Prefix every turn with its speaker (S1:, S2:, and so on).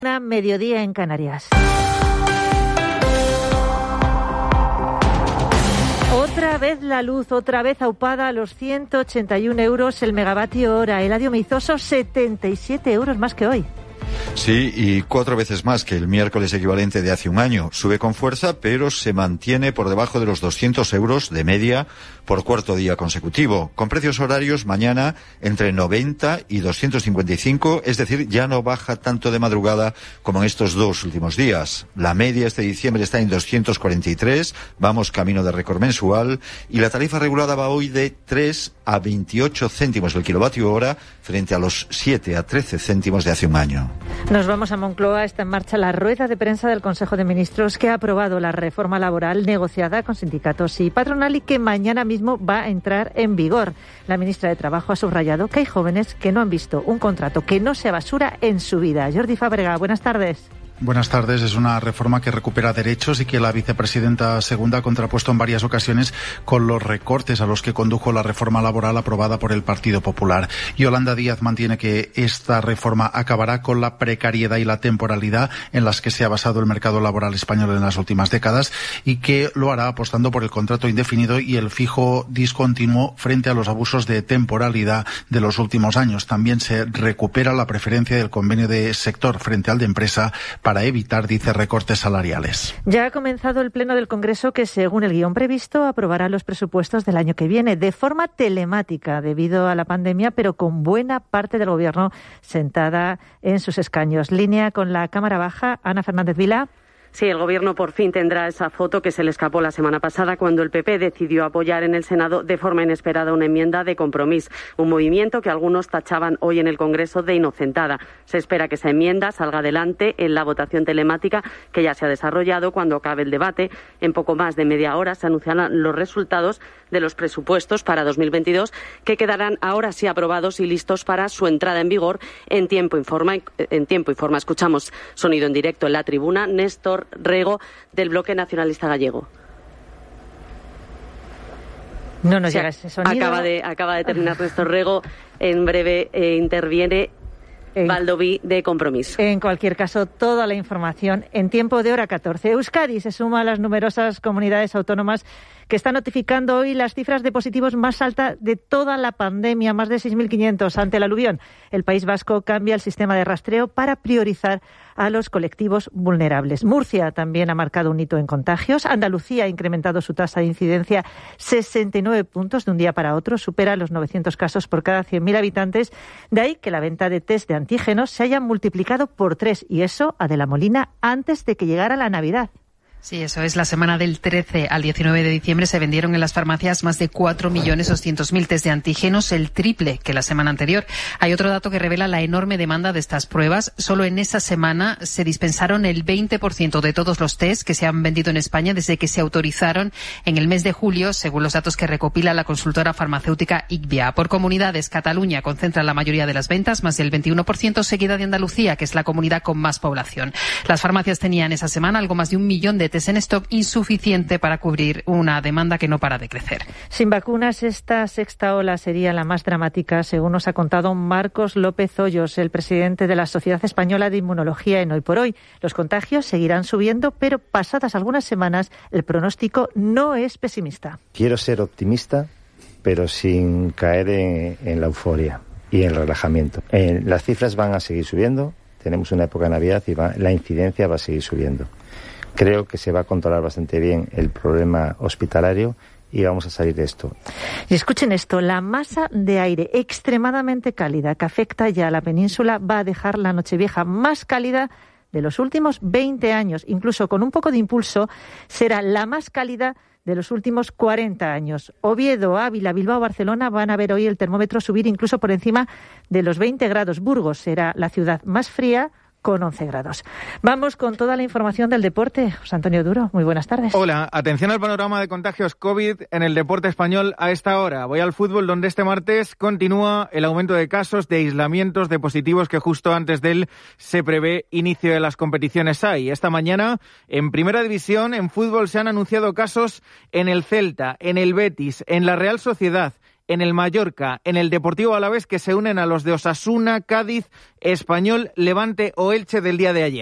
S1: Mediodía en Canarias. Otra vez la luz, otra vez aupada a los 181 euros el megavatio hora. Eladio Meizoso, 77 euros más que hoy.
S2: Sí, y 4 veces más que el miércoles equivalente de hace un año. Sube con fuerza, pero se mantiene por debajo de los 200 euros de media por cuarto día consecutivo. Con precios horarios mañana entre 90 y 255, es decir, ya no baja tanto de madrugada como en estos 2 últimos días. La media este diciembre está en 243, vamos camino de récord mensual, y la tarifa regulada va hoy de 3 a 28 céntimos el kilovatio hora frente a los 7 a 13 céntimos de hace un año.
S1: Nos vamos a Moncloa. Está en marcha la rueda de prensa del Consejo de Ministros que ha aprobado la reforma laboral negociada con sindicatos y patronal y que mañana mismo va a entrar en vigor. La ministra de Trabajo ha subrayado que hay jóvenes que no han visto un contrato que no sea basura en su vida. Jordi Fábrega, buenas tardes.
S3: Buenas tardes. Es una reforma que recupera derechos y que la vicepresidenta segunda ha contrapuesto en varias ocasiones con los recortes a los que condujo la reforma laboral aprobada por el Partido Popular. Yolanda Díaz mantiene que esta reforma acabará con la precariedad y la temporalidad en las que se ha basado el mercado laboral español en las últimas décadas y que lo hará apostando por el contrato indefinido y el fijo discontinuo frente a los abusos de temporalidad de los últimos años. También se recupera la preferencia del convenio de sector frente al de empresa para evitar, dice, recortes salariales.
S1: Ya ha comenzado el pleno del Congreso que, según el guión previsto, aprobará los presupuestos del año que viene de forma telemática debido a la pandemia, pero con buena parte del Gobierno sentada en sus escaños. Línea con la Cámara Baja. Ana Fernández Vila.
S4: Sí, el Gobierno por fin tendrá esa foto que se le escapó la semana pasada cuando el PP decidió apoyar en el Senado de forma inesperada una enmienda de Compromís, un movimiento que algunos tachaban hoy en el Congreso de inocentada. Se espera que esa enmienda salga adelante en la votación telemática que ya se ha desarrollado. Cuando acabe el debate, en poco más de media hora se anunciarán los resultados de los presupuestos para 2022 que quedarán ahora sí aprobados y listos para su entrada en vigor en tiempo y forma. Escuchamos sonido en directo en la tribuna. Néstor Rego, del Bloque Nacionalista Gallego.
S1: No nos llega ese sonido.
S4: Acaba de terminar Néstor Rego. En breve interviene Baldoví de Compromís.
S1: En cualquier caso, toda la información en tiempo de hora 14. Euskadi se suma a las numerosas comunidades autónomas que están notificando hoy las cifras de positivos más altas de toda la pandemia, más de 6.500 ante el aluvión. El País Vasco cambia el sistema de rastreo para priorizar a los colectivos vulnerables. Murcia también ha marcado un hito en contagios. Andalucía ha incrementado su tasa de incidencia 69 puntos de un día para otro, supera los 900 casos por cada 100.000 habitantes. De ahí que la venta de test de antígenos se haya multiplicado por 3, y eso, Adela Molina, antes de que llegara la Navidad.
S5: Sí, eso es. La semana del 13 al 19 de diciembre se vendieron en las farmacias más de 4.200.000 test de antígenos, el triple que la semana anterior. Hay otro dato que revela la enorme demanda de estas pruebas. Solo en esa semana se dispensaron el 20% de todos los test que se han vendido en España desde que se autorizaron en el mes de julio, según los datos que recopila la consultora farmacéutica IQVIA. Por comunidades, Cataluña concentra la mayoría de las ventas, más del 21%, seguida de Andalucía, que es la comunidad con más población. Las farmacias tenían esa semana algo más de 1 millón de test en stock, insuficiente para cubrir una demanda que no para de crecer.
S1: Sin vacunas, esta sexta ola sería la más dramática, según nos ha contado Marcos López Hoyos, el presidente de la Sociedad Española de Inmunología en Hoy por Hoy. Los contagios seguirán subiendo, pero pasadas algunas semanas el pronóstico no es pesimista.
S6: Quiero ser optimista, pero sin caer en la euforia y en el relajamiento. Las cifras van a seguir subiendo, tenemos una época de Navidad y la incidencia va a seguir subiendo. Creo que se va a controlar bastante bien el problema hospitalario y vamos a salir de esto.
S1: Y escuchen esto, la masa de aire extremadamente cálida que afecta ya a la península va a dejar la Nochevieja más cálida de los últimos 20 años. Incluso con un poco de impulso será la más cálida de los últimos 40 años. Oviedo, Ávila, Bilbao, Barcelona van a ver hoy el termómetro subir incluso por encima de los 20 grados. Burgos será la ciudad más fría, con 11 grados. Vamos con toda la información del deporte. José Antonio Duro, muy buenas tardes.
S7: Hola, atención al panorama de contagios COVID en el deporte español a esta hora. Voy al fútbol, donde este martes continúa el aumento de casos, de aislamientos, de positivos que justo antes de él se prevé inicio de las competiciones. Esta mañana, en Primera División, en fútbol se han anunciado casos en el Celta, en el Betis, en la Real Sociedad, en el Mallorca, en el Deportivo Alavés, que se unen a los de Osasuna, Cádiz, Español, Levante o Elche del día de ayer.